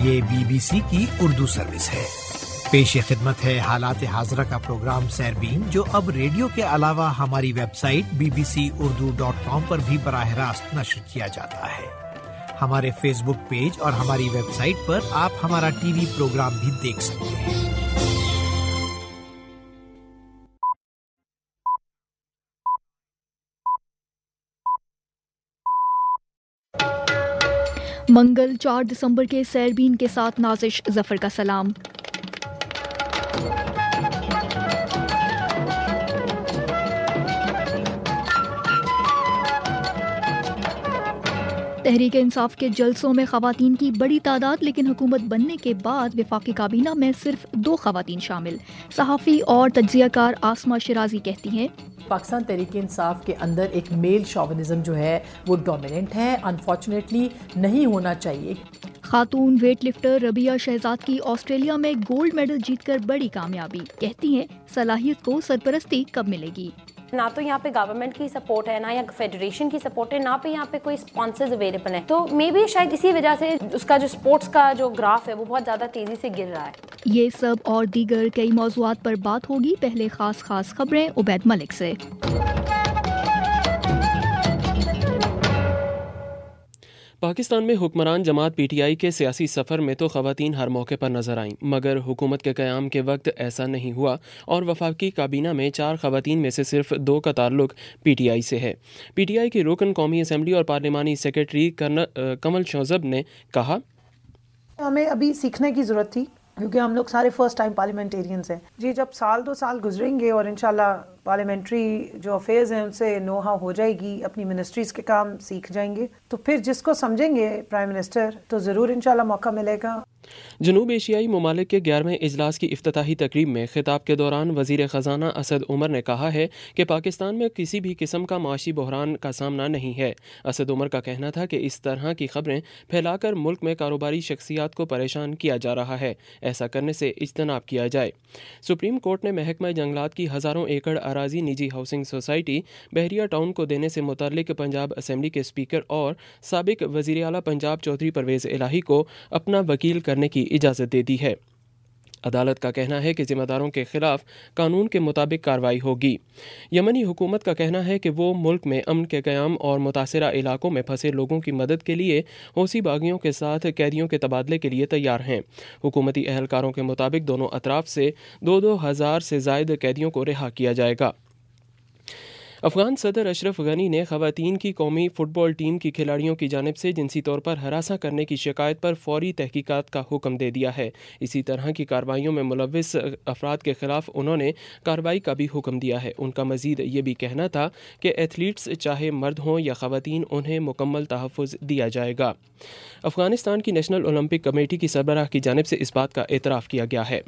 یہ BBC کی Urdu service ہے۔ پیش خدمت ہے حالات حاضرہ کا پروگرام سیربین، جو اب ریڈیو کے علاوہ ہماری ویب سائٹ bbcurdu.com پر بھی براہ راست نشر کیا جاتا ہے۔ ہمارے فیس بک پیج اور ہماری ویب سائٹ پر آپ ہمارا ٹی وی پروگرام بھی دیکھ سکتے ہیں۔ منگل 4 دسمبر کے سیربین کے ساتھ نازش ظفر کا سلام۔ تحریک انصاف کے جلسوں میں خواتین کی بڑی تعداد، لیکن حکومت بننے کے بعد وفاقی کابینہ میں صرف 2 خواتین شامل۔ صحافی اور تجزیہ کار آسما شیرازی کہتی ہیں پاکستان تحریک انصاف کے اندر ایک میل شوونزم جو ہے وہ ڈومیننٹ ہے، انفارچونیٹلی نہیں ہونا چاہیے۔ خاتون ویٹ لفٹر ربیہ شہزاد کی آسٹریلیا میں گولڈ میڈل جیت کر بڑی کامیابی، کہتی ہیں صلاحیت کو سرپرستی کب ملے گی؟ نہ تو یہاں پہ گورنمنٹ کی سپورٹ ہے، نہ یا فیڈریشن کی سپورٹ ہے، نہ پہ یہاں پہ کوئی اسپانسرز اویلیبل ہیں، تو مے بی شاید اسی وجہ سے اس کا جو سپورٹس کا جو گراف ہے وہ بہت زیادہ تیزی سے گر رہا ہے۔ یہ سب اور دیگر کئی موضوعات پر بات ہوگی، پہلے خاص خبریں عبید ملک سے۔ پاکستان میں حکمران جماعت پی ٹی آئی کے سیاسی سفر میں تو خواتین ہر موقع پر نظر آئیں، مگر حکومت کے قیام کے وقت ایسا نہیں ہوا اور وفاقی کابینہ میں 4 خواتین میں سے صرف 2 کا تعلق پی ٹی آئی سے ہے۔ پی ٹی آئی کی رکن قومی اسمبلی اور پارلیمانی سیکرٹری کمل شوزب نے کہا، ہمیں ابھی سیکھنے کی ضرورت تھی کیونکہ ہم لوگ سارے فرسٹ ٹائم پارلیمنٹیرینز ہیں جی۔ جب 2 سال گزریں گے اور انشاءاللہ پارلیمنٹری جو افیئرز ہیں ان سے نو ہاؤ ہو جائے گی، اپنی منسٹریز کے کام سیکھ جائیں گے، تو پھر جس کو سمجھیں گے پرائم منسٹر تو ضرور انشاءاللہ موقع ملے گا۔ جنوب ایشیائی ممالک کے 11ویں اجلاس کی افتتاحی تقریب میں خطاب کے دوران وزیر خزانہ اسد عمر نے کہا ہے کہ پاکستان میں کسی بھی قسم کا معاشی بحران کا سامنا نہیں ہے۔ اسد عمر کا کہنا تھا کہ اس طرح کی خبریں پھیلا کر ملک میں کاروباری شخصیات کو پریشان کیا جا رہا ہے، ایسا کرنے سے اجتناب کیا جائے۔ سپریم کورٹ نے محکمہ جنگلات کی ہزاروں ایکڑ اراضی نجی ہاؤسنگ سوسائٹی بحریہ ٹاؤن کو دینے سے متعلق پنجاب اسمبلی کے اسپیکر اور سابق وزیر اعلیٰ پنجاب چودھری پرویز الہی کو اپنا وکیل کرنے کی اجازت دے دی ہے۔ عدالت کا کہنا ہے کہ ذمہ داروں کے خلاف قانون کے مطابق کارروائی ہوگی۔ یمنی حکومت کا کہنا ہے کہ وہ ملک میں امن کے قیام اور متاثرہ علاقوں میں پھنسے لوگوں کی مدد کے لیے حوثی باغیوں کے ساتھ قیدیوں کے تبادلے کے لیے تیار ہیں۔ حکومتی اہلکاروں کے مطابق دونوں اطراف سے 2 ہزار سے زائد قیدیوں کو رہا کیا جائے گا۔ افغان صدر اشرف غنی نے خواتین کی قومی فٹ بال ٹیم کی کھلاڑیوں کی جانب سے جنسی طور پر ہراساں کرنے کی شکایت پر فوری تحقیقات کا حکم دے دیا ہے۔ اسی طرح کی کارروائیوں میں ملوث افراد کے خلاف انہوں نے کارروائی کا بھی حکم دیا ہے۔ ان کا مزید یہ بھی کہنا تھا کہ ایتھلیٹس چاہے مرد ہوں یا خواتین، انہیں مکمل تحفظ دیا جائے گا۔ افغانستان کی نیشنل اولمپک کمیٹی کی سربراہ کی جانب سے اس بات کا اعتراف کیا گیا ہے۔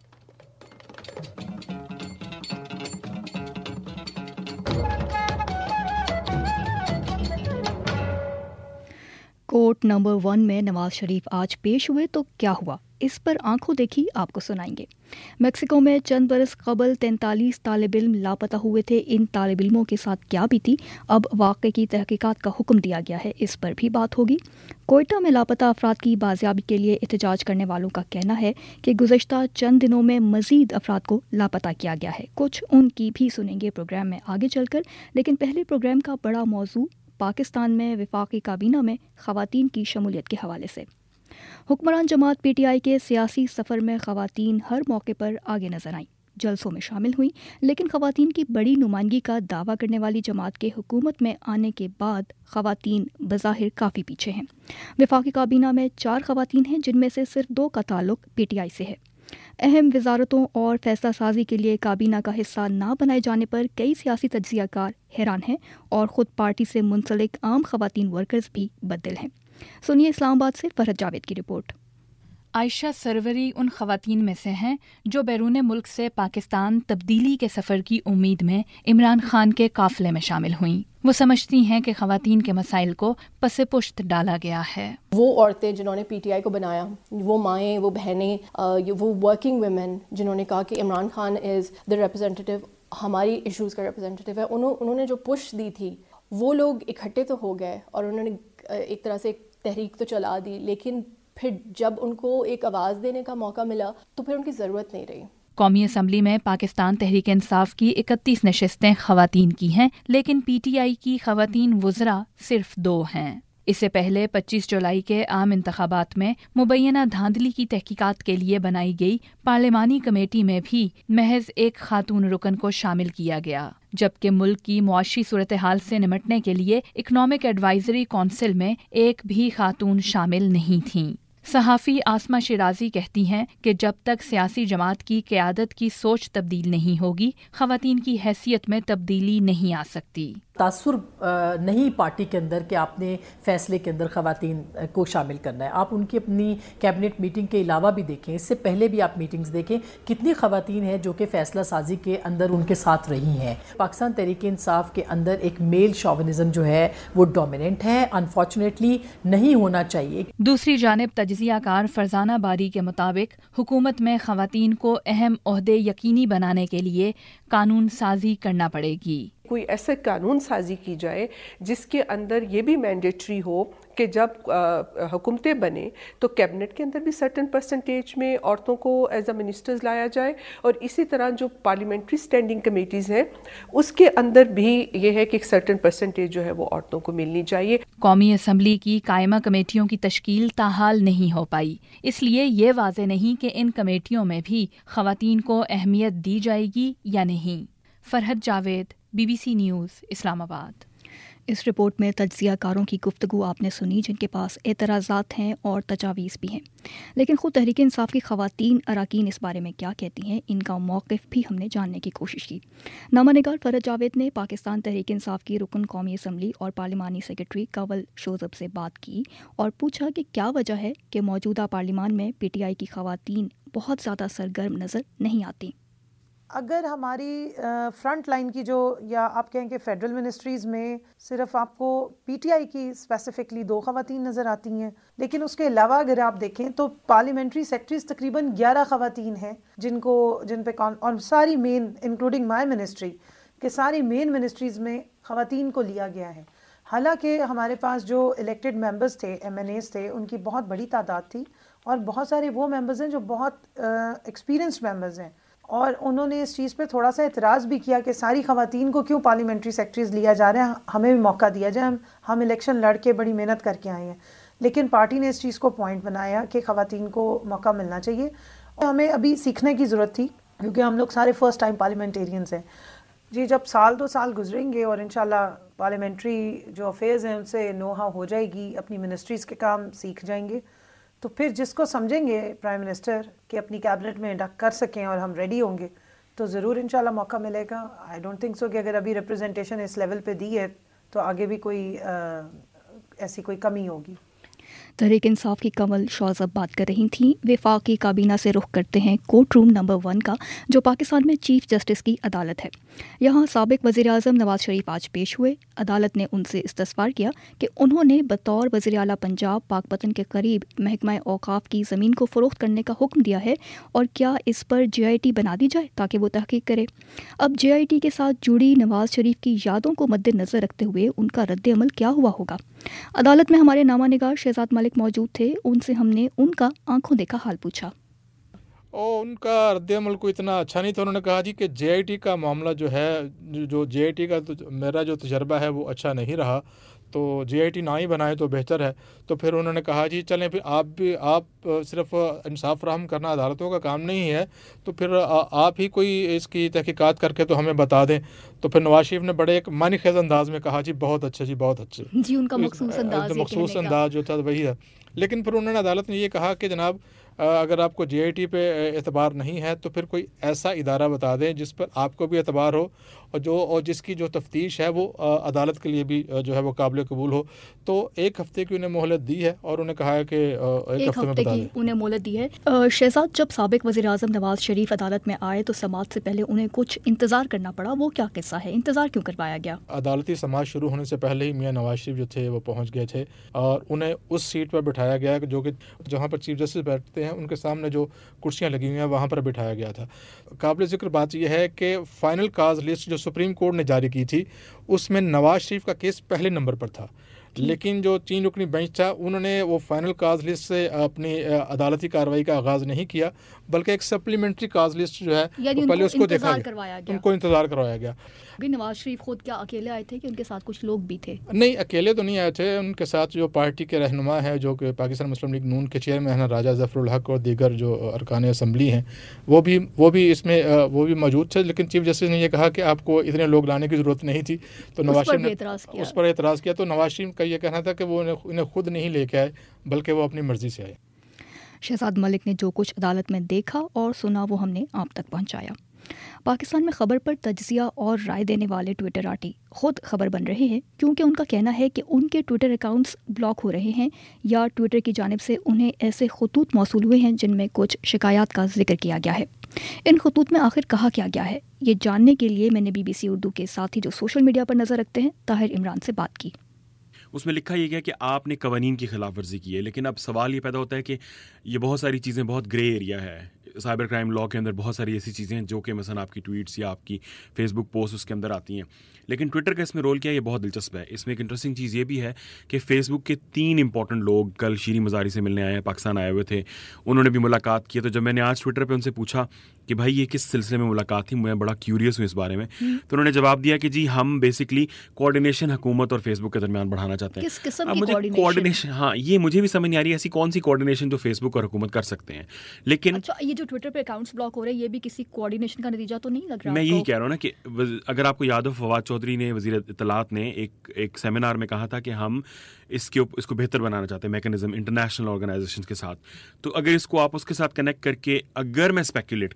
کورٹ نمبر 1 میں نواز شریف آج پیش ہوئے تو کیا ہوا، اس پر آنکھوں دیکھی آپ کو سنائیں گے۔ میکسیکو میں چند برس قبل 43 طالب علم لاپتہ ہوئے تھے، ان طالب علموں کے ساتھ کیا بیتی، اب واقعے کی تحقیقات کا حکم دیا گیا ہے، اس پر بھی بات ہوگی۔ کوئٹہ میں لاپتہ افراد کی بازیابی کے لیے احتجاج کرنے والوں کا کہنا ہے کہ گزشتہ چند دنوں میں مزید افراد کو لاپتہ کیا گیا ہے، کچھ ان کی بھی سنیں گے پروگرام میں آگے چل کر، لیکن پہلے پروگرام کا بڑا موضوع پاکستان میں وفاقی کابینہ میں خواتین کی شمولیت کے حوالے سے۔ حکمران جماعت پی ٹی آئی کے سیاسی سفر میں خواتین ہر موقع پر آگے نظر آئیں، جلسوں میں شامل ہوئیں، لیکن خواتین کی بڑی نمائندگی کا دعویٰ کرنے والی جماعت کے حکومت میں آنے کے بعد خواتین بظاہر کافی پیچھے ہیں۔ وفاقی کابینہ میں 4 خواتین ہیں، جن میں سے صرف 2 کا تعلق پی ٹی آئی سے ہے۔ اہم وزارتوں اور فیصلہ سازی کے لیے کابینہ کا حصہ نہ بنائے جانے پر کئی سیاسی تجزیہ کار حیران ہیں اور خود پارٹی سے منسلک عام خواتین ورکرز بھی بددل ہیں۔ سنیے اسلام آباد سے فرحت جاوید کی رپورٹ۔ عائشہ سروری ان خواتین میں سے ہیں جو بیرون ملک سے پاکستان تبدیلی کے سفر کی امید میں عمران خان کے قافلے میں شامل ہوئیں۔ وہ سمجھتی ہیں کہ خواتین کے مسائل کو پس پشت ڈالا گیا ہے۔ وہ عورتیں جنہوں نے پی ٹی آئی کو بنایا، وہ مائیں، وہ بہنیں، وہ ورکنگ ویمن جنہوں نے کہا کہ Imran Khan is the representative, ہماری ایشوز کا ریپرزینٹیو ہے، انہوں نے جو پش دی تھی، وہ لوگ اکٹھے تو ہو گئے اور انہوں نے ایک طرح سے ایک تحریک تو چلا دی، لیکن پھر جب ان کو ایک آواز دینے کا موقع ملا تو پھر ان کی ضرورت نہیں رہی. قومی اسمبلی میں پاکستان تحریک انصاف کی 31 نشستیں خواتین کی ہیں، لیکن پی ٹی آئی کی خواتین وزراء صرف 2 ہیں. اس سے پہلے 25 جولائی کے عام انتخابات میں مبینہ دھاندلی کی تحقیقات کے لیے بنائی گئی پارلیمانی کمیٹی میں بھی محض ایک خاتون رکن کو شامل کیا گیا، جبکہ ملک کی معاشی صورتحال سے نمٹنے کے لیے اکنامک ایڈوائزری کونسل میں ایک بھی خاتون شامل نہیں تھیں. صحافی آسمہ شیرازی کہتی ہیں کہ جب تک سیاسی جماعت کی قیادت کی سوچ تبدیل نہیں ہوگی، خواتین کی حیثیت میں تبدیلی نہیں آ سکتی. تاثر نہیں پارٹی کے اندر کہ آپ نے فیصلے کے اندر خواتین کو شامل کرنا ہے. آپ ان کی اپنی کیبنٹ میٹنگ کے علاوہ بھی دیکھیں، اس سے پہلے بھی آپ میٹنگز دیکھیں، کتنی خواتین ہیں جو کہ فیصلہ سازی کے اندر ان کے ساتھ رہی ہیں. پاکستان تحریک انصاف کے اندر ایک میل شوونزم جو ہے وہ ڈومیننٹ ہے، انفارچونیٹلی نہیں ہونا چاہیے. دوسری جانب تجزیہ کار فرزانہ باری کے مطابق حکومت میں خواتین کو اہم عہدے یقینی بنانے کے لیے قانون سازی کرنا پڑے گی. کوئی ایسا قانون سازی کی جائے جس کے اندر یہ بھی مینڈیٹری ہو کہ جب حکومتیں بنیں تو کیبنٹ کے اندر بھی سرٹن پرسنٹیج میں عورتوں کو ایز اے منسٹرز لایا جائے، اور اسی طرح جو پارلیمنٹری اسٹینڈنگ کمیٹیز ہیں اس کے اندر بھی یہ ہے کہ ایک سرٹن پرسنٹیج جو ہے وہ عورتوں کو ملنی چاہیے. قومی اسمبلی کی قائمہ کمیٹیوں کی تشکیل تاحال نہیں ہو پائی، اس لیے یہ واضح نہیں کہ ان کمیٹیوں میں بھی خواتین کو اہمیت دی جائے گی یا نہیں. Farhat Javed, BBC news, Islamabad. اس رپورٹ میں تجزیہ کاروں کی گفتگو آپ نے سنی جن کے پاس اعتراضات ہیں اور تجاویز بھی ہیں، لیکن خود تحریک انصاف کی خواتین اراکین اس بارے میں کیا کہتی ہیں، ان کا موقف بھی ہم نے جاننے کی کوشش کی. نامہ نگار فرحت جاوید نے پاکستان تحریک انصاف کی رکن قومی اسمبلی اور پارلیمانی سیکرٹری کنول شوذب سے بات کی اور پوچھا کہ کیا وجہ ہے کہ موجودہ پارلیمان میں پی ٹی آئی کی خواتین بہت زیادہ سرگرم نظر نہیں آتی. اگر ہماری فرنٹ لائن کی جو، یا آپ کہیں کہ فیڈرل منسٹریز میں صرف آپ کو پی ٹی آئی کی اسپیسیفکلی 2 خواتین نظر آتی ہیں، لیکن اس کے علاوہ اگر آپ دیکھیں تو پارلیمنٹری سیکرٹریز تقریباً 11 خواتین ہیں جن پہ اور ساری مین انکلوڈنگ مائی منسٹری کہ ساری مین منسٹریز میں خواتین کو لیا گیا ہے. حالانکہ ہمارے پاس جو الیکٹڈ ممبرز تھے، MNAs تھے، ان کی بہت بڑی تعداد تھی، اور بہت سارے وہ ممبرز ہیں جو بہت ایکسپیرینسڈ ممبرز ہیں، اور انہوں نے اس چیز پہ تھوڑا سا اعتراض بھی کیا کہ ساری خواتین کو کیوں پارلیمنٹری سیکرٹریز لیا جا رہا ہے، ہمیں بھی موقع دیا جائے، ہم الیکشن لڑ کے بڑی محنت کر کے آئے ہیں. لیکن پارٹی نے اس چیز کو پوائنٹ بنایا کہ خواتین کو موقع ملنا چاہیے. ہمیں ابھی سیکھنے کی ضرورت تھی کیونکہ ہم لوگ سارے فرسٹ ٹائم پارلیمنٹیرینز ہیں. جی جب 1-2 سال گزریں گے اور انشاءاللہ پارلیمنٹری جو افیئرز ہیں ان سے نو ہاؤ ہو جائے گی، اپنی منسٹریز کے کام سیکھ جائیں گے، تو پھر جس کو سمجھیں گے پرائم منسٹر کہ اپنی کیبنٹ میں انڈکٹ کر سکیں اور ہم ریڈی ہوں گے تو ضرور انشاءاللہ موقع ملے گا. آئی ڈونٹ تھنک سو کہ اگر ابھی ریپرزنٹیشن اس لیول پہ دی ہے تو آگے بھی کوئی ایسی کوئی کمی ہوگی. تحریک انصاف کی کنول شوذب بات کر رہی تھیں. وفاقی کابینہ سے رخ کرتے ہیں کورٹ روم نمبر 1 کا، جو پاکستان میں چیف جسٹس کی عدالت ہے. یہاں سابق وزیر اعظم نواز شریف آج پیش ہوئے. عدالت نے ان سے استفسار کیا کہ انہوں نے بطور وزیر اعلیٰ پنجاب پاک پتن کے قریب محکمہ اوقاف کی زمین کو فروخت کرنے کا حکم دیا ہے، اور کیا اس پر JIT بنا دی جائے تاکہ وہ تحقیق کرے. اب JIT کے ساتھ جڑی نواز شریف کی یادوں کو مد نظر رکھتے ہوئے ان کا رد عمل کیا ہوا ہوگا. عدالت میں ہمارے نامہ نگار شہزاد ملک موجود تھے. ان سے ہم نے ان کا آنکھوں دیکھا حال پوچھا. ان کا رد عمل کو اتنا اچھا نہیں تھا. انہوں نے کہا جی کہ JIT کا معاملہ جو ہے، جو JIT کا میرا جو تجربہ ہے وہ اچھا نہیں رہا، تو JIT نہ ہی بنائے تو بہتر ہے. تو پھر انہوں نے کہا جی چلیں پھر آپ صرف انصاف فراہم کرنا عدالتوں کا کام نہیں ہے، تو پھر آپ ہی کوئی اس کی تحقیقات کر کے تو ہمیں بتا دیں. تو پھر نواز شریف نے بڑے ایک معنی خیز انداز میں کہا جی بہت اچھا، جی بہت اچھے. جی ان کا مخصوص انداز جو تھا وہی ہے. لیکن پھر انہوں نے عدالت نے یہ کہا کہ جناب اگر آپ کو JIT پہ اعتبار نہیں ہے تو پھر کوئی ایسا ادارہ بتا دیں جس پر آپ کو بھی اعتبار ہو اور جس کی جو تفتیش ہے وہ عدالت کے لیے بھی جو ہے وہ قابل قبول ہو. تو 1 ہفتے کی انہیں مہلت دی ہے اور انہیں کہا ہے کہ 1 ہفتے میں بتا دیں. انہیں مہلت دی ہے. شہزاد، جب سابق وزیر اعظم نواز شریف عدالت میں آئے تو سماعت سے پہلے انہیں کچھ انتظار کرنا پڑا، وہ کیا قصہ ہے؟ انتظار کیوں کروایا گیا؟ عدالتی سماعت شروع ہونے سے پہلے ہی میاں نواز شریف جو تھے وہ پہنچ گئے تھے اور انہیں اس سیٹ پر بٹھایا گیا جو کہ جہاں پر چیف جسٹس بیٹھتے ہیں ان کے سامنے جو کرسیاں لگی ہوئی ہیں وہاں پر بٹھایا گیا تھا. قابل ذکر بات یہ ہے کہ فائنل کاز لسٹ جو سپریم کورٹ نے جاری کی تھی اس میں نواز شریف کا کیس پہلے نمبر پر تھا، لیکن جو 3 رکنی بینچ تھا انہوں نے وہ فائنل کاز لسٹ سے اپنی عدالتی کارروائی کا آغاز نہیں کیا، بلکہ ایک سپلیمنٹری کاز لسٹ جو ہے پہلے اس کو دیکھا گیا، ان کو انتظار کروایا گیا. نواز شریف خود کیا اکیلے آئے تھے کہ ان کے ساتھ کچھ لوگ بھی تھے؟ نہیں، اکیلے تو نہیں آئے تھے، ان کے ساتھ جو پارٹی کے رہنما ہیں جو کہ پاکستان مسلم لیگ نون کے چیئرمین ہیں راجہ ظفر الحق اور دیگر جو ارکان اسمبلی ہیں وہ بھی اس میں وہ بھی موجود تھے. لیکن چیف جسٹس نے یہ کہا کہ آپ کو اتنے لوگ لانے کی ضرورت نہیں تھی، تو نواز شریف نے اس پر اعتراض کیا. تو نواز شریف کا یہ کہنا تھا کہ وہ انہیں خود نہیں لے کے آئے بلکہ وہ اپنی مرضی سے آئے. شہزاد ملک نے جو کچھ عدالت میں دیکھا اور سنا وہ ہم نے آپ تک پہنچایا. پاکستان میں خبر پر تجزیہ اور رائے دینے والے ٹویٹراٹی خود خبر بن رہے ہیں، کیونکہ ان کا کہنا ہے کہ ان کے ٹویٹر اکاؤنٹس بلاک ہو رہے ہیں یا ٹویٹر کی جانب سے انہیں ایسے خطوط موصول ہوئے ہیں جن میں کچھ شکایات کا ذکر کیا گیا ہے. ان خطوط میں آخر کہا کیا گیا ہے، یہ جاننے کے لیے میں نے BBC اردو کے ساتھی جو سوشل میڈیا پر نظر رکھتے ہیں طاہر عمران سے بات کی. اس میں لکھا یہ گیا کہ آپ نے قوانین کی خلاف ورزی کی ہے، لیکن اب سوال یہ پیدا ہوتا ہے کہ یہ بہت ساری چیزیں بہت گرے ایریا ہے. سائبر کرائم لاء کے اندر بہت ساری ایسی چیزیں ہیں جو کہ مثلا آپ کی ٹویٹس یا آپ کی فیس بک پوسٹ اس کے اندر آتی ہیں، لیکن ٹویٹر کا اس میں رول کیا ہے یہ بہت دلچسپ ہے. اس میں ایک انٹرسٹنگ چیز یہ بھی ہے کہ فیس بک کے 3 امپورٹنٹ لوگ کل شیریں مزاری سے ملنے آئے ہیں، پاکستان آئے ہوئے تھے، انہوں نے بھی ملاقات کی. تو جب میں نے آج ٹویٹر پہ ان سے پوچھا کہ بھائی یہ کس سلسلے میں ملاقات تھی، میں بڑا کیوریس ہوں اس بارے میں، تو انہوں نے جواب دیا کہ جی ہم بیسکلی کوآرڈینیشن حکومت اور فیس بک کے درمیان بڑھانا چاہتے ہیں. کس قسم کی کوآرڈینیشن؟ ہاں یہ مجھے بھی سمجھ نہیں آ رہی ایسی کون سی کوآرڈینیشن جو فیس بک اور حکومت کر سکتے ہیں. لیکن اچھا یہ جو ٹویٹر پہ اکاؤنٹس بلاک ہو رہے ہیں یہ بھی کسی کوآرڈینیشن کا نتیجہ تو نہیں لگ رہا؟ میں یہی کہہ رہا ہوں نا کہ اگر آپ کو یاد ہو فواد چودھری نے وزیر اطلاعات نے ایک سیمینار میں کہا تھا کہ ہم اس کو بہتر بنانا چاہتے ہیں میکنزم انٹرنیشنل آرگنائزیشن کے ساتھ. تو اگر اس کو آپ اس کے ساتھ کنیکٹ کر کے اگر میں اسپیکولیٹ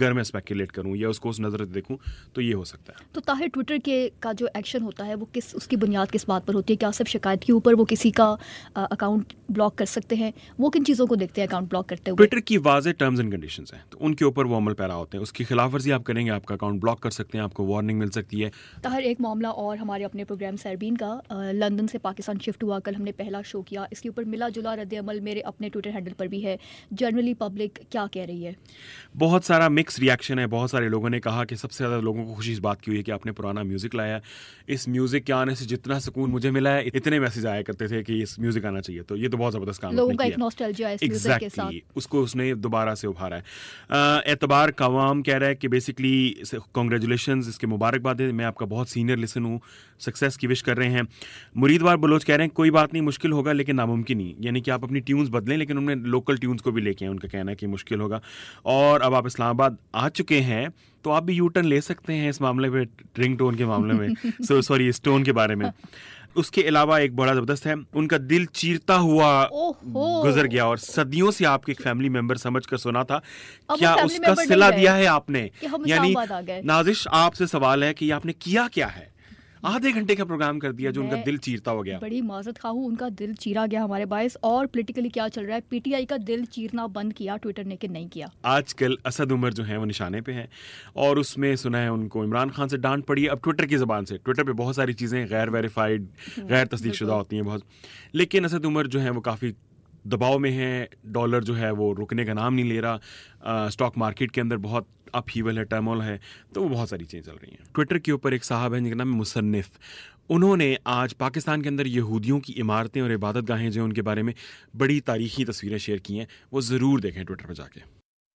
کروں یا اس کو اس نظر سے دیکھوں تو یہ ہو سکتا ہے. تو طاہر ٹویٹر کا جو ایکشن ہوتا ہے وہ اس کی بنیاد کس بات پر ہوتی ہے؟ کیا صرف شکایت کے اوپر وہ کسی کا اکاؤنٹ بلاک کر سکتے ہیں؟ وہ کن چیزوں کو دیکھتے ہیں اکاؤنٹ بلاک کرتے ہوئے؟ ٹویٹر کی واضح ٹرمز اینڈ کنڈیشنز ہیں تو ان کے اوپر وہ عمل پیرا ہوتے ہیں. اس کی خلاف ورزی آپ کریں گے آپ کا اکاؤنٹ بلاک کر سکتے ہیں، آپ کو وارننگ مل سکتی ہے. طاہر ایک معاملہ اور ہمارے اپنے پروگرام سیربین کا لندن سے پاکستان شفٹ ہوا، کل ہم نے پہلا شو کیا، اس کے اوپر ملا جلا رد عمل میرے اپنے ٹویٹر ہینڈل پر بھی ہے. جنرلی پبلک کیا کہہ رہی ہے؟ بہت سارا مکس ریئیکشن ہے. بہت سارے لوگوں نے کہا کہ سب سے زیادہ لوگوں کو خوشی اس بات کی ہوئی ہے کہ آپ نے پرانا میوزک لایا ہے. اس میوزک کے آنے سے جتنا سکون مجھے ملا ہے اتنے میسیج آیا کرتے تھے کہ اس میوزک آنا چاہیے. تو یہ تو بہت زبردست کام لوگوں کا ایک نوسٹیلجیا ہے اس میوزک کے ساتھ، اس کو اس نے دوبارہ سے ابھارا ہے. اعتبار قوام کہہ رہا ہے کہ بیسکلی کنگریچولیشنز، اس کے مبارکباد ہے، میں آپ کا بہت سینئر لسن ہوں، سکسیس کی وش کر رہے ہیں. مریدوار بلوچ کہہ رہے ہیں کوئی بات نہیں مشکل ہوگا لیکن ناممکن نہیں، یعنی کہ آپ اپنی ٹیونز بدلیں لیکن ان میں لوکل ٹیونز کو بھی لے کے آئیں. ان کا کہنا ہے کہ مشکل ہوگا. اور اب آپ اسلام آباد آ چکے ہیں تو آپ بھی یو ٹرن لے سکتے ہیں اس معاملے پہ، رنگ ٹون کے معاملے میں اس ٹون کے بارے میں. اس کے علاوہ ایک بڑا زبردست ہے، ان کا دل چیرتا ہوا گزر گیا اور صدیوں سے آپ کے ایک فیملی ممبر سمجھ کر سنا تھا، کیا اس کا صلہ دیا ہے آپ نے؟ یعنی نازش آپ سے سوال ہے کہ آپ نے کیا ہے؟ آدھے گھنٹے کا پروگرام کر دیا جو ان کا دل چیرتا ہو گیا. بڑی معذرت خواہ ہوں، ان کا دل چیرا گیا ہمارے باعث. اور پولیٹیکلی کیا چل رہا ہے؟ پی ٹی آئی کا دل چیرنا بند کیا ٹویٹر نے کہ نہیں کیا؟ آج کل اسد عمر جو ہیں وہ نشانے پہ ہیں اور اس میں سنا ہے ان کو عمران خان سے ڈانٹ پڑی. اب ٹویٹر کی زبان سے، ٹویٹر پہ بہت ساری چیزیں غیر ویریفائڈ غیر تصدیق شدہ ہوتی ہیں بہت، لیکن اسد عمر جو ہیں وہ کافی دباؤ میں ہیں. ڈالر جو ہے وہ رکنے کا نام نہیں لے رہا. اسٹاک مارکیٹ کے اندر بہت اپ ہیول ہے، ٹرمول ہے، تو وہ بہت ساری چیزیں چل رہی ہیں. ٹویٹر کے اوپر ایک صاحب ہیں جن کا نام ہے مصنف. انہوں نے آج پاکستان کے اندر یہودیوں کی عمارتیں اور عبادت گاہیں جو ہیں ان کے بارے میں بڑی تاریخی تصویریں شیئر کی ہیں. وہ ضرور دیکھیں ٹویٹر پہ جا کے.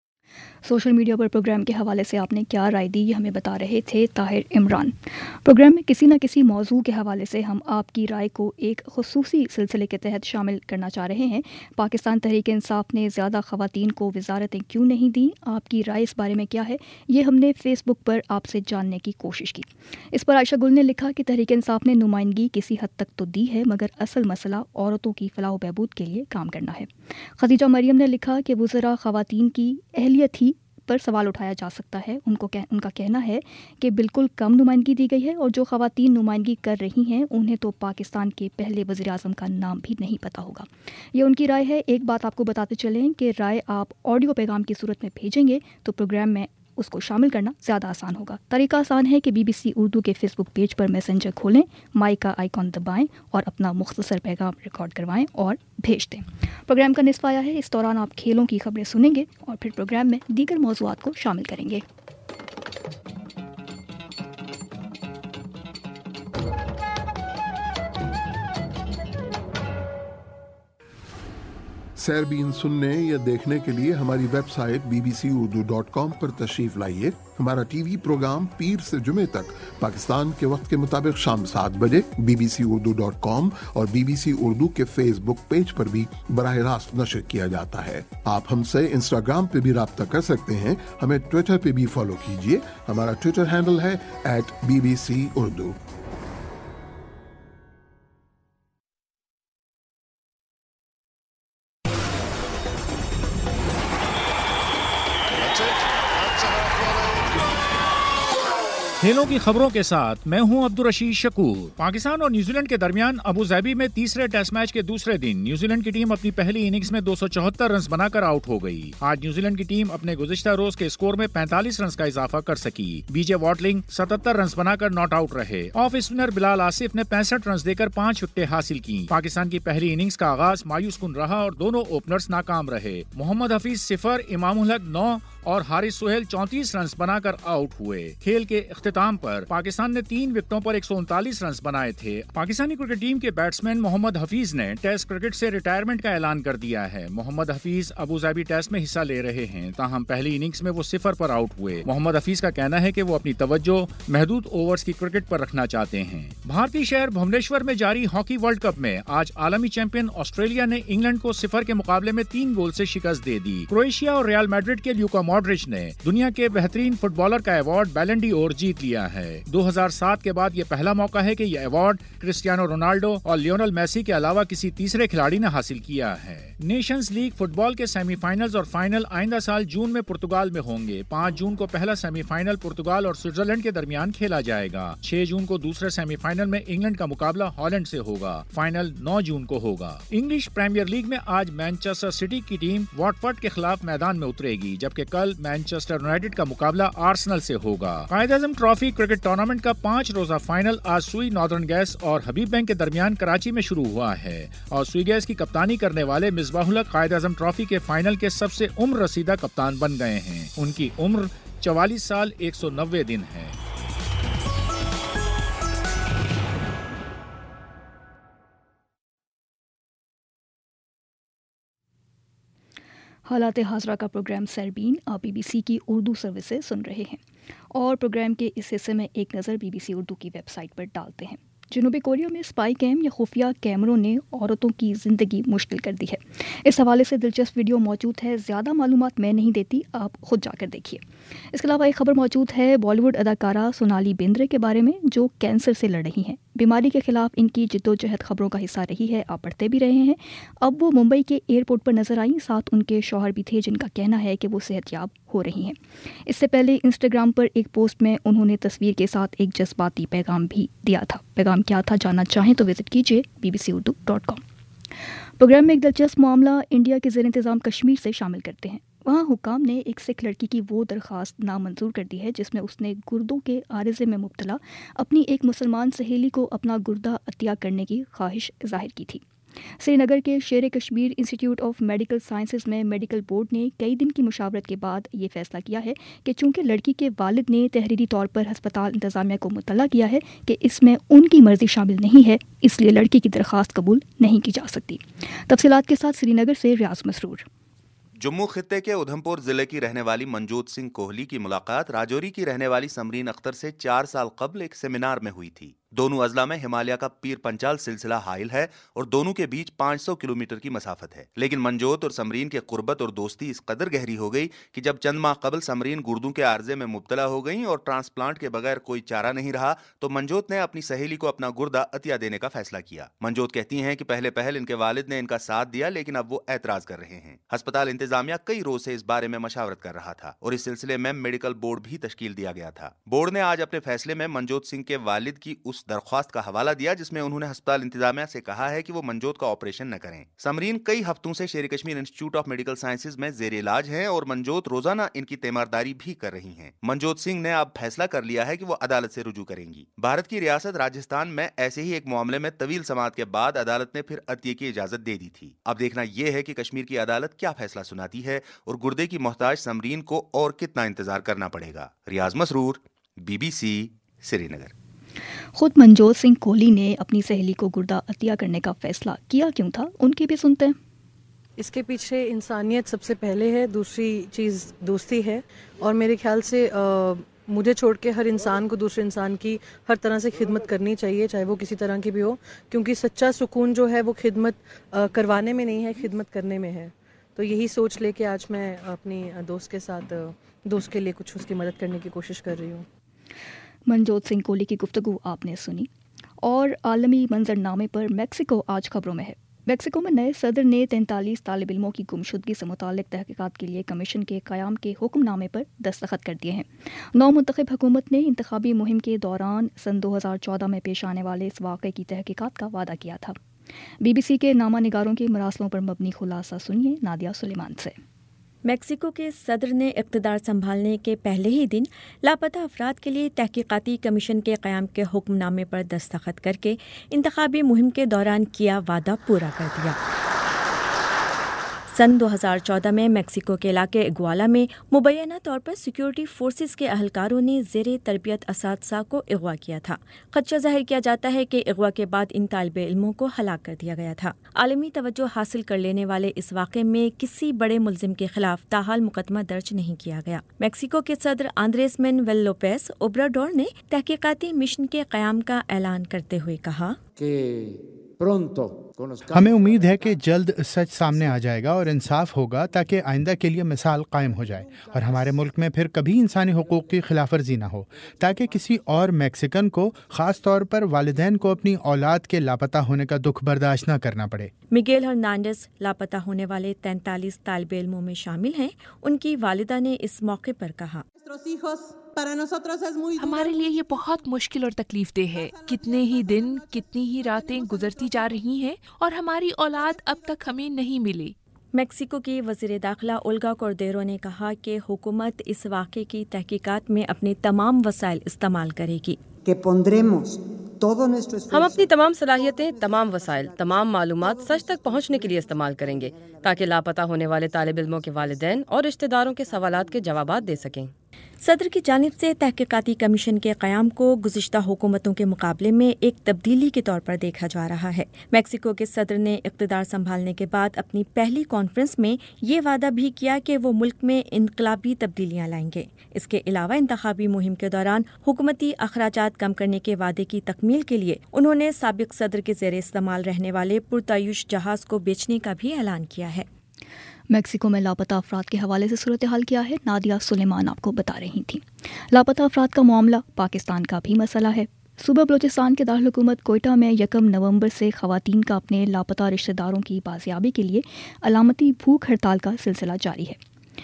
سوشل میڈیا پر پروگرام کے حوالے سے آپ نے کیا رائے دی یہ ہمیں بتا رہے تھے طاہر عمران. پروگرام میں کسی نہ کسی موضوع کے حوالے سے ہم آپ کی رائے کو ایک خصوصی سلسلے کے تحت شامل کرنا چاہ رہے ہیں. پاکستان تحریک انصاف نے زیادہ خواتین کو وزارتیں کیوں نہیں دیں؟ آپ کی رائے اس بارے میں کیا ہے؟ یہ ہم نے فیس بک پر آپ سے جاننے کی کوشش کی. اس پر عائشہ گل نے لکھا کہ تحریک انصاف نے نمائندگی کسی حد تک تو دی ہے مگر اصل مسئلہ عورتوں کی فلاح و بہبود کے لیے کام کرنا ہے. خدیجہ مریم نے لکھا کہ وزراء خواتین کی اہلیت ہی پر سوال اٹھایا جا سکتا ہے. ان کا کہنا ہے کہ بالکل کم نمائندگی دی گئی ہے اور جو خواتین نمائندگی کر رہی ہیں انہیں تو پاکستان کے پہلے وزیر اعظم کا نام بھی نہیں پتہ ہوگا. یہ ان کی رائے ہے. ایک بات آپ کو بتاتے چلیں کہ رائے آپ آڈیو پیغام کی صورت میں بھیجیں گے تو پروگرام میں اس کو شامل کرنا زیادہ آسان ہوگا. طریقہ آسان ہے کہ BBC اردو کے فیس بک پیج پر میسنجر کھولیں، مائک کا آئیکن دبائیں اور اپنا مختصر پیغام ریکارڈ کروائیں اور بھیج دیں. پروگرام کا نصف آیا ہے. اس دوران آپ کھیلوں کی خبریں سنیں گے اور پھر پروگرام میں دیگر موضوعات کو شامل کریں گے. सैरबीन सुनने या देखने के लिए हमारी वेबसाइट bbcurdu.com पर तशरीफ लाइए। हमारा टीवी प्रोग्राम पीर से जुमे तक पाकिस्तान के वक्त के मुताबिक शाम 7 बजे bbcurdu.com और BBC उर्दू के फेसबुक पेज पर भी बराह रास्त नशर किया जाता है। आप हमसे इंस्टाग्राम पे भी राब्ता कर सकते हैं, हमें ट्विटर पे भी फॉलो कीजिए। हमारा ट्विटर हैंडल है @BBC Urdu। खेलों की खबरों के साथ मैं हूं अब्दुल रशीद शकूर। पाकिस्तान और न्यूजीलैंड के दरमियान अबू धाबी में तीसरे टेस्ट मैच के दूसरे दिन न्यूजीलैंड की टीम अपनी पहली इनिंग्स में 274 रन बनाकर आउट हो गई। आज न्यूजीलैंड की टीम अपने गुज़िश्ता रोज के स्कोर में 45 रन का इजाफा कर सकी। बीजे वॉटलिंग 77 रन बनाकर नॉट आउट रहे। ऑफ स्पिनर बिलाल आसिफ ने 65 रन देकर 5 विकेटें हासिल की। पाकिस्तान की पहली इनिंग्स का आगाज मायूस कुन रहा और दोनों ओपनर्स नाकाम रहे। मोहम्मद हफीज 0, इमामुल हक 9 और हारिस सुहेल 34 रन बनाकर आउट हुए। खेल के इख्तिताम पर पाकिस्तान ने 3 विकेटों पर 139 रन बनाए थे। पाकिस्तानी क्रिकेट टीम के बैट्समैन मोहम्मद हफीज ने टेस्ट क्रिकेट से रिटायरमेंट का ऐलान कर दिया है। Mohammad Hafeez Abu Dhabi test में हिस्सा ले रहे हैं, ताहम पहली इनिंग्स में वो 0 पर आउट हुए। मोहम्मद हफीज का कहना है कि वो अपनी तवज्जो महदूद ओवर्स की क्रिकेट पर रखना चाहते हैं। भारतीय शहर भुवनेश्वर में जारी हॉकी वर्ल्ड कप में आज आलमी चैंपियन ऑस्ट्रेलिया ने इंग्लैंड को 0 के मुकाबले में 3 गोल से शिकस्त दे दी। क्रोएशिया और रियल मैड्रिड के ल्यूका मॉड्रिच ने दुनिया के बेहतरीन फुटबॉलर का अवार्ड बैलन डी ओर जीत लिया है। 2007 के बाद ये पहला मौका है कि यह अवार्ड क्रिस्टियानो रोनाल्डो और लियोनेल मेसी के अलावा किसी तीसरे खिलाड़ी ने हासिल किया है। नेशंस लीग फुटबॉल के सेमीफाइनल्स और फाइनल आइंदा साल जून में पुर्तगाल में होंगे। 5 जून को पहला सेमीफाइनल पुर्तगाल और स्विट्जरलैंड के दरमियान खेला जाएगा। 6 जून को दूसरे सेमीफाइनल में इंग्लैंड का मुकाबला हॉलैंड से होगा। फाइनल 9 जून को होगा। इंग्लिश प्रीमियर लीग में आज मैनचेस्टर सिटी की टीम वॉटफोर्ड के खिलाफ मैदान में उतरेगी, जबकि कल मैनचेस्टर यूनाइटेड का मुकाबला आर्सेनल से होगा। कायद-ए-आज़म ट्रॉफी क्रिकेट टूर्नामेंट का 5 रोजा फाइनल आज सुई नॉर्दर्न गैस और हबीब बैंक के दरमियान कराची में शुरू हुआ है और सुई गैस की कप्तानी करने वाले मिसबाहुल हक कायद-ए-आज़म ट्रॉफी के फाइनल के सबसे उम्र रसीदा कप्तान बन गए हैं। उनकी उम्र 44 साल 190 दिन है। हालात हाज़रा का प्रोग्राम सरबीन आप BBC की उर्दू सर्विस से सुन रहे हैं और प्रोग्राम के इस हिस्से में एक नज़र BBC उर्दू की वेबसाइट पर डालते हैं। जनूबी कोरिया में स्पाई कैम या खुफिया कैमरों ने औरतों की ज़िंदगी मुश्किल कर दी है। इस हवाले से दिलचस्प वीडियो मौजूद है, ज़्यादा मालूमात मैं नहीं देती, आप खुद जाकर देखिए। इसके अलावा एक खबर मौजूद है बॉलीवुड अदाकारा सोनाली बेंद्रे के बारे में जो कैंसर से लड़ रही हैं। बीमारी के खिलाफ इनकी जिद्दोजहद खबरों का हिस्सा रही है, आप पढ़ते भी रहे हैं। अब वो मुंबई के एयरपोर्ट पर नजर आई, साथ उनके शौहर भी थे जिनका कहना है कि वो सेहतयाब हो रही हैं। इससे पहले इंस्टाग्राम पर एक पोस्ट में उन्होंने तस्वीर के साथ एक जज्बाती पैगाम भी दिया था। पैगाम क्या था, जानना चाहें तो विजिट कीजिए bbcurdu.com। प्रोग्राम में एक दिलचस्प मामला इंडिया के ज़ेर इंतज़ाम कश्मीर से शामिल करते हैं। वहाँ हुकाम ने एक सिख लड़की की वो दरख्वास्त नामंजूर कर दी है जिसमें उसने गुर्दों के आरिज़े में मुब्तला अपनी एक मुसलमान सहेली को अपना गुर्दा अतिया करने की ख्वाहिश जाहिर की थी। श्रीनगर के Sher Kashmir institute of medical sciences में मेडिकल बोर्ड ने कई दिन की मुशावरत के बाद ये फैसला किया है कि चूंकि लड़की के वालिद ने तहरीरी तौर पर हस्पताल इंतज़ामिया को मुतल्ला किया है कि इसमें उनकी मर्ज़ी शामिल नहीं है, इसलिए लड़की की दरख्वास्त कबूल नहीं की जा सकती। तफसीलात के साथ श्रीनगर से रियाज मसरूर। जम्मू खित्ते के उधमपुर जिले की रहने वाली मनजोत सिंह कोहली की मुलाकात राजौरी की रहने वाली समरीन अख्तर से 4 साल कबल एक सेमिनार में हुई थी। दोनों अजला में हिमालय का पीर पंचाल सिलसिला हाइल है और दोनों के बीच 500 किलोमीटर की मसाफत है। लेकिन मनजोत और समरीन के कुर्बत और दोस्ती इस कदर गहरी हो गई कि जब चंद माह कबल समरीन गुर्दों के आर्जे में मुब्तला हो गई और ट्रांसप्लांट के बगैर कोई चारा नहीं रहा तो मनजोत ने अपनी सहेली को अपना गुर्दा अतिया देने का फैसला किया। मनजोत कहती हैं कि पहले पहल इनके वालिद ने इनका साथ दिया, लेकिन अब वो एतराज कर रहे हैं। अस्पताल इंतजामिया कई रोज से इस बारे में मशावरत कर रहा था और इस सिलसिले में मेडिकल बोर्ड भी तश्कील दिया गया था। बोर्ड ने आज अपने फैसले में मनजोत सिंह के वालिद की उस दरख्वास्त का हवाला दिया जिसमें उन्होंने अस्पताल इंतजामिया से कहा है कि वो मनजोत का ऑपरेशन न करें। समरीन कई हफ्तों से Sher Kashmir institute of medical sciences में जेर इलाज हैं और मनजोत रोजाना इनकी तीमारदारी भी कर रही हैं। मनजोत सिंह ने अब फैसला कर लिया है कि वो अदालत से रुजू करेंगी। भारत की रियासत राजस्थान में ऐसे ही एक मामले में तवील समाअत के बाद अदालत ने फिर अतिये की इजाजत दे दी थी। अब देखना यह है कि कश्मीर की अदालत क्या फैसला सुनाती है और गुर्दे की मोहताज समरीन को और कितना इंतजार करना पड़ेगा। रियाज मसरूर, BBC, श्रीनगर। खुद मनजोत सिंह कोहली ने अपनी सहेली को गुर्दा अतिया करने का फैसला किया क्यों था, उनकी भी सुनते हैं। اس کے پیچھے انسانیت سب سے پہلے ہے, دوسری چیز دوستی ہے, اور میرے خیال سے مجھے چھوڑ کے ہر انسان کو دوسرے انسان کی ہر طرح سے خدمت کرنی چاہیے, چاہے وہ کسی طرح کی بھی ہو, کیونکہ سچا سکون جو ہے وہ خدمت کروانے میں نہیں ہے, خدمت کرنے میں ہے. تو یہی سوچ لے کے آج میں اپنی دوست کے ساتھ دوست کے لیے کچھ اس کی مدد کرنے کی کوشش کر رہی ہوں. منجوت سنگھ کوہلی کی گفتگو آپ نے سنی. اور عالمی منظرنامے پر میکسیکو آج خبروں میں ہے. میکسیکو میں نئے صدر نے 43 طالب علموں کی گمشدگی سے متعلق تحقیقات کے لیے کمیشن کے قیام کے حکم نامے پر دستخط کر دیے ہیں. نو منتخب حکومت نے انتخابی مہم کے دوران سن 2014 میں پیش آنے والے اس واقعے کی تحقیقات کا وعدہ کیا تھا. بی بی سی کے نامہ نگاروں کے مراسلوں پر مبنی خلاصہ سنیے نادیہ سلیمان سے. میکسیکو کے صدر نے اقتدار سنبھالنے کے پہلے ہی دن لاپتہ افراد کے لیے تحقیقاتی کمیشن کے قیام کے حکم نامے پر دستخط کر کے انتخابی مہم کے دوران کیا وعدہ پورا کر دیا. سن 2014 میں میکسیکو کے علاقے اگوالا میں مبینہ طور پر سیکیورٹی فورسز کے اہلکاروں نے زیر تربیت اساتذہ کو اغوا کیا تھا. خدشہ ظاہر کیا جاتا ہے کہ اغوا کے بعد ان طالب علموں کو ہلاک کر دیا گیا تھا. عالمی توجہ حاصل کر لینے والے اس واقعے میں کسی بڑے ملزم کے خلاف تاحال مقدمہ درج نہیں کیا گیا. میکسیکو کے صدر آندریس مینویل لوپیز اوبراڈور نے تحقیقاتی مشن کے قیام کا اعلان کرتے ہوئے کہا کہ ہمیں امید ہے کہ جلد سچ سامنے آ جائے گا اور انصاف ہوگا تاکہ آئندہ کے لیے مثال قائم ہو جائے اور ہمارے ملک میں پھر کبھی انسانی حقوق کی خلاف ورزی نہ ہو, تاکہ کسی اور میکسیکن کو خاص طور پر والدین کو اپنی اولاد کے لاپتہ ہونے کا دکھ برداشت نہ کرنا پڑے. میگیل ہرنانڈز لاپتہ ہونے والے 43 طالب علموں میں شامل ہیں. ان کی والدہ نے اس موقع پر کہا ہمارے لیے یہ بہت مشکل اور تکلیف دہ ہے. کتنے ہی دن کتنی ہی راتیں گزرتی جا رہی ہیں اور ہماری اولاد اب تک ہمیں نہیں ملی. میکسیکو کی وزیر داخلہ اولگا کوردیرو نے کہا کہ حکومت اس واقعے کی تحقیقات میں اپنے تمام وسائل استعمال کرے گی. ہم اپنی تمام صلاحیتیں, تمام وسائل, تمام معلومات سچ تک پہنچنے کے لیے استعمال کریں گے تاکہ لاپتہ ہونے والے طالب علموں کے والدین اور رشتہ داروں کے سوالات کے جوابات دے سکیں. صدر کی جانب سے تحقیقاتی کمیشن کے قیام کو گزشتہ حکومتوں کے مقابلے میں ایک تبدیلی کے طور پر دیکھا جا رہا ہے. میکسیکو کے صدر نے اقتدار سنبھالنے کے بعد اپنی پہلی کانفرنس میں یہ وعدہ بھی کیا کہ وہ ملک میں انقلابی تبدیلیاں لائیں گے. اس کے علاوہ انتخابی مہم کے دوران حکومتی اخراجات کم کرنے کے وعدے کی تکمیل کے لیے انہوں نے سابق صدر کے زیر استعمال رہنے والے پرتعیش جہاز کو بیچنے کا بھی اعلان کیا ہے. میکسیکو میں لاپتہ افراد کے حوالے سے صورتحال کیا ہے نادیہ سلیمان آپ کو بتا رہی تھیں. لاپتہ افراد کا معاملہ پاکستان کا بھی مسئلہ ہے. صوبہ بلوچستان کے دارالحکومت کوئٹہ میں 1 نومبر سے خواتین کا اپنے لاپتہ رشتہ داروں کی بازیابی کے لیے علامتی بھوک ہڑتال کا سلسلہ جاری ہے.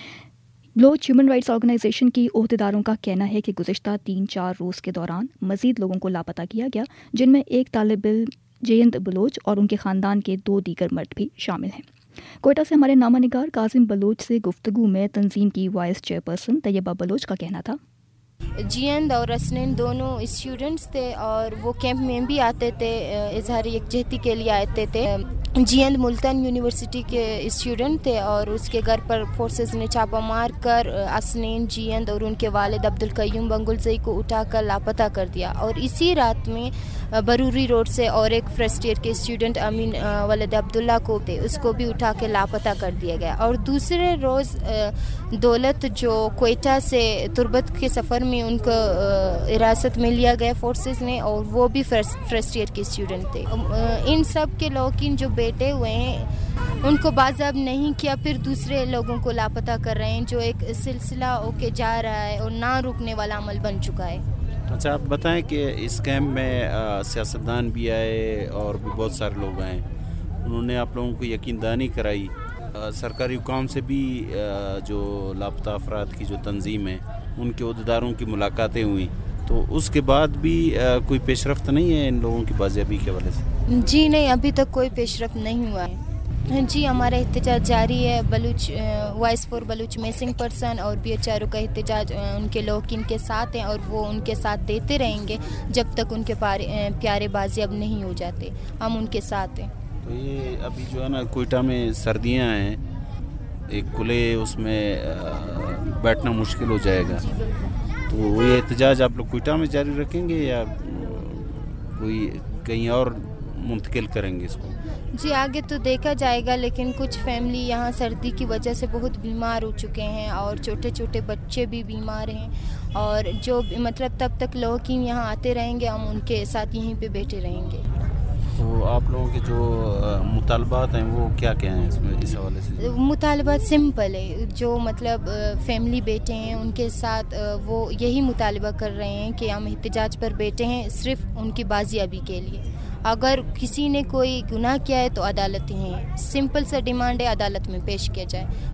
بلوچ ہیومن رائٹس آرگنائزیشن کی عہدیداروں کا کہنا ہے کہ گزشتہ 3-4 روز کے دوران مزید لوگوں کو لاپتہ کیا گیا, جن میں ایک طالب علم جیند بلوچ اور ان کے خاندان کے 2 دیگر مرد بھی شامل ہیں. کوئٹہ سے ہمارے نامہ نگار کاظم بلوچ سے گفتگو میں تنظیم کی وائس چیئرپرسن طیبہ بلوچ کا کہنا تھا جیند اور اسنین دونوں اسٹوڈنٹس تھے اور وہ کیمپ میں بھی آتے تھے, اظہار یکجہتی کے لیے آتے تھے. جیند ملتان یونیورسٹی کے اسٹوڈنٹ تھے اور اس کے گھر پر فورسز نے چھاپہ مار کر اسنین, جیند اور ان کے والد عبدالقیوم بنگلزئی کو اٹھا کر لاپتہ کر دیا. اور اسی رات میں بروری روڈ سے اور ایک فرسٹ ایئر کے اسٹوڈنٹ امین ولد عبداللہ کو اس کو بھی اٹھا کے لاپتہ کر دیا گیا. اور دوسرے روز دولت جو کوئٹہ سے تربت کے سفر میں ان کو حراست میں لیا گیا فورسز نے, اور وہ بھی فرسٹ ایئر کے اسٹوڈنٹ تھے. ان سب کے لوکین جو بیٹے ہوئے ہیں ان کو بازیاب نہیں کیا, پھر دوسرے لوگوں کو لاپتہ کر رہے ہیں, جو ایک سلسلہ ہو کے جا رہا ہے اور نہ رکنے والا عمل بن چکا ہے. اچھا, آپ بتائیں کہ اس کیمپ میں سیاستدان بھی آئے اور بھی بہت سارے لوگ آئے, انہوں نے آپ لوگوں کو یقین دہانی کرائی, سرکاری حکام سے بھی جو لاپتہ افراد کی جو تنظیم ہے ان کے عہدیداروں کی ملاقاتیں ہوئیں, تو اس کے بعد بھی کوئی پیش رفت نہیں ہے ان لوگوں کی بازیابی کے حوالے سے؟ جی نہیں, ابھی تک کوئی پیش رفت نہیں ہوا ہے. جی ہمارا احتجاج جاری ہے. Baloch voice for Baloch missing person اور BHRO کا احتجاج ان کے لوگ ان کے ساتھ ہیں اور وہ ان کے ساتھ دیتے رہیں گے جب تک ان کے پیارے بازیاب نہیں ہو جاتے. ہم ان کے ساتھ ہیں. تو یہ ابھی جو ہے نا کوئٹہ میں سردیاں ہیں, ایک کھلے اس میں بیٹھنا مشکل ہو جائے گا, تو یہ احتجاج آپ لوگ کوئٹہ میں جاری رکھیں گے یا کوئی کہیں اور मुंतकिल करेंगे इसको? जी आगे तो देखा जाएगा, लेकिन कुछ फैमिली यहाँ सर्दी की वजह से बहुत बीमार हो चुके हैं और छोटे छोटे बच्चे भी बीमार हैं, और जो मतलब तब तक लोग यहाँ आते रहेंगे, हम उनके साथ यहीं पे बैठे रहेंगे। तो आप लोगों के जो मुतालबात हैं वो क्या क्या हैं इसमें, इस हवाले से? मुतालबात सिंपल है, जो मतलब फैमिली बैठे हैं उनके साथ वो यही मुतालबा कर रहे हैं कि हम एहतजाज पर बैठे हैं सिर्फ उनकी बाजियाबी के लिए। अगर किसी ने कोई गुनाह किया है तो अदालतें हैं, सिंपल सा डिमांड है, अदालत में पेश किया जाए।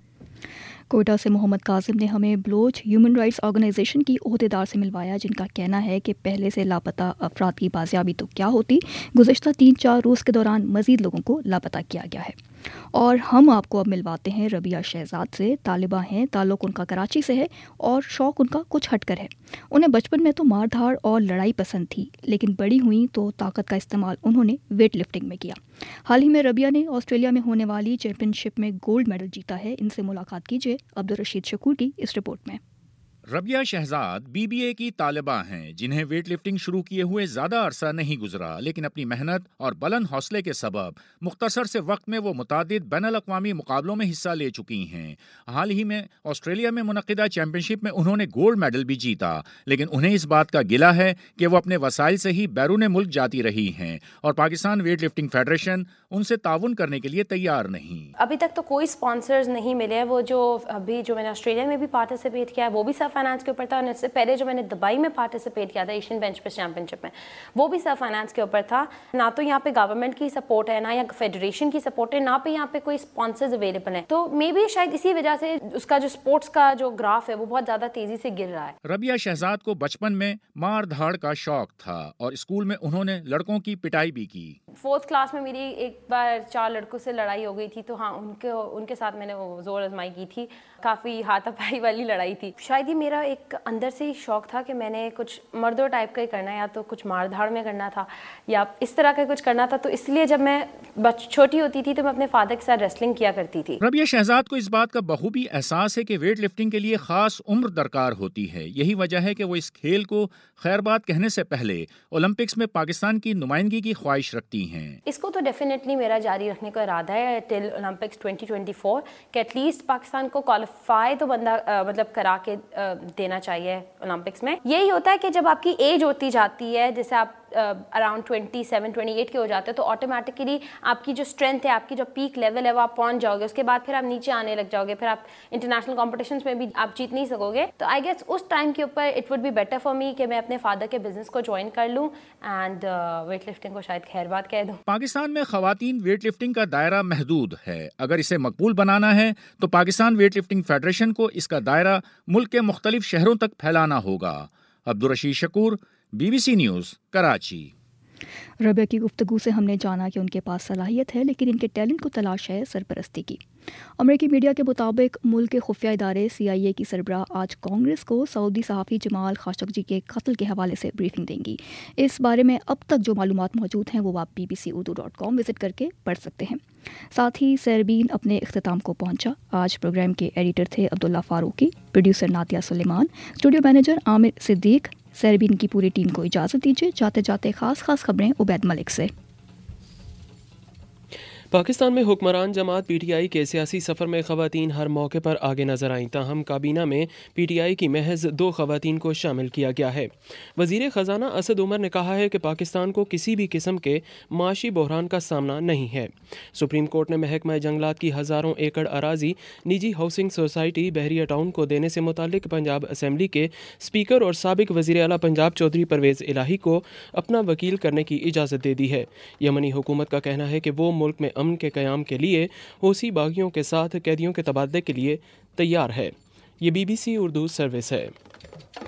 कोयटा से मोहम्मद कासिम ने हमें बलोच ह्यूमन राइट्स ऑर्गेनाइजेशन की ओहदेदार से मिलवाया, जिनका कहना है कि पहले से लापता अफराद की बाजियाबी तो क्या होती, गुज़श्ता 3-4 रोज़ के दौरान मज़ीद लोगों को लापता किया गया है। और हम आपको अब मिलवाते हैं रबिया शहजाद से। तालिबा हैं, ताल्लुक़ उनका कराची से है और शौक़ उनका कुछ हटकर है। उन्हें बचपन में तो मार धाड़ और लड़ाई पसंद थी, लेकिन बड़ी हुई तो ताकत का इस्तेमाल उन्होंने वेट लिफ्टिंग में किया। हाल ही में रबिया ने ऑस्ट्रेलिया में होने वाली चैंपियनशिप में गोल्ड मेडल जीता है। इनसे मुलाकात कीजिए अब्दुल रशीद शकूर की इस रिपोर्ट में। रबिया शहजाद BBA की तालिबा हैं, जिन्हें वेट लिफ्टिंग शुरू किए हुए ज़्यादा अरसा नहीं गुजरा, लेकिन अपनी मेहनत और बुलंद हौसले के सबब मुख्तसर से वक्त में वो मुतादिद बैनुल-अक़वामी मुकाबलों में हिस्सा ले चुकी हैं। हाल ही में ऑस्ट्रेलिया में मुनक़िदा चैंपियनशिप में उन्होंने गोल्ड मेडल भी जीता, लेकिन उन्हें इस बात का गिला है कि वो अपने वसाइल से ही बैरून मुल्क जाती रही हैं और पाकिस्तान वेट लिफ्टिंग फेडरेशन उनसे ताउन करने के लिए तैयार नहीं। अभी तक तो कोई स्पॉन्सर्स नहीं मिले हैं। वो जो मैंने ऑस्ट्रेलिया में भी पार्टिसिपेट किया है वो भी फाइनेंस के ऊपर था, और इससे पहले जो मैंने दुबई में पार्टिसिपेट किया था एशियन बेंच प्रेस चैंपियनशिप में, वो भी सब फाइनेंस के ऊपर था। ना तो यहाँ पे गवर्नमेंट की सपोर्ट है, ना यहाँ फेडरेशन की सपोर्ट है, ना पे यहाँ पे कोई स्पॉन्सर्स अवेलेबल है। तो मे बी शायद इसी वजह से उसका जो स्पोर्ट्स का जो ग्राफ है वो बहुत ज्यादा तेजी से गिर रहा है। रबिया शहजाद को बचपन में मार धाड़ का शौक था और स्कूल में उन्होंने लड़कों की पिटाई भी की। 4th क्लास में मेरी एक बार 4 लड़कों से लड़ाई हो गई थी, तो हाँ उनके साथ मैंने वो जोर आजमाई की थी, काफ़ी हाथापाई वाली लड़ाई थी। शायद ही मेरा एक अंदर से ही शौक था कि मैंने कुछ मर्दों टाइप का ही करना है, या तो कुछ मार धाड़ में करना था या इस तरह का कुछ करना था। तो इसलिए जब मैं छोटी होती थी तो मैं अपने फादर के साथ रेसलिंग किया करती थी। रबिया शहजाद को इस बात का बखूबी एहसास है कि वेट लिफ्टिंग के लिए खास उम्र दरकार होती है। यही वजह है कि वो इस खेल को खैरबाद कहने से पहले ओलंपिक्स में पाकिस्तान की नुमाइंदगी की ख्वाहिश रखती हैं। इसको तो डेफिनेटली मेरा जारी रखने का इरादा है टिल ओलंपिक्स 2024 कि एटलीस्ट पाकिस्तान को क्वालिफाई तो बंदा मतलब करा के देना चाहिए ओलंपिक्स में। यही होता है कि जब आपकी एज होती जाती है, जैसे आप अराउंड 27-28 के हो जाते हैं, तो ऑटोमेटिकली आपकी जो स्ट्रेंथ है, आपकी जो पीक लेवल है वो आप पहुंच जाओगे। उसके बाद फिर आप नीचे आने लग जाओगे, फिर आप इंटरनेशनल कॉम्पिटिशंस में भी आप जीत नहीं सकोगे। तो आई गेस उस टाइम के ऊपर it would be better for me कि मैं अपने फादर के बिजनेस को ज्वाइन कर लूँ एंड वेट लिफ्टिंग को शायद खैरबाद कह दूँ। पाकिस्तान में खवातीन वेट लिफ्टिंग का दायरा महदूद है। अगर इसे मकबूल बनाना है तो पाकिस्तान वेट लिफ्टिंग फेडरेशन को इसका दायरा मुल्क के मुख्तलिफ शहरों तक फैलाना होगा। Abdul Rashid Shakoor, BBC news, Karachi. रबिया की गुफ्तगू से हमने जाना कि उनके पास सलाहियत है, लेकिन इनके टैलेंट को तलाश है सरपरस्ती की। अमेरिकी मीडिया के मुताबिक मुल्क के खुफिया इदारे CIA की सरबराह आज कांग्रेस को सऊदी सहाफ़ी जमाल खाशोगी के कत्ल के हवाले से ब्रीफिंग देंगी। इस बारे में अब तक जो मालूमात मौजूद हैं वो आप bbcurdu.com विजिट करके पढ़ सकते हैं। साथ ही सरबीन अपने इख्तिताम को पहुंचा। आज प्रोग्राम के एडिटर थे Abdullah Farooqui, producer Nadia Suleman, studio manager Aamir Siddiq. Sairbeen की पूरी टीम को इजाज़त दीजिए। जाते जाते खास खबरें उबैद मलिक से। पाकिस्तान में हुक्मरान जमात PTI के सियासी सफ़र में ख़वातीन हर मौके पर आगे नजर आईं, ताहम काबीना में PTI की महज 2 ख़वातीन को शामिल किया गया है। वज़ीर ख़जाना असद उमर ने कहा है कि पाकिस्तान को किसी भी किस्म के माशी बहरान का सामना नहीं है। सुप्रीम कोर्ट ने महकमा जंगलात की हज़ारों एकड़ अराजी निजी हाउसिंग सोसाइटी बहरिया टाउन को देने से मुतालिक पंजाब असम्बली के स्पीकर और साबिक वज़ीर आला पंजाब चौधरी परवेज़ इलाही को अपना वकील करने की इजाज़त दे दी है। यमनी हुकूमत का कहना है कि वो मुल्क में अमन के क़याम के लिए हौसी बागियों के साथ कैदियों के तबादले के लिए तैयार है। ये BBC उर्दू सर्विस है।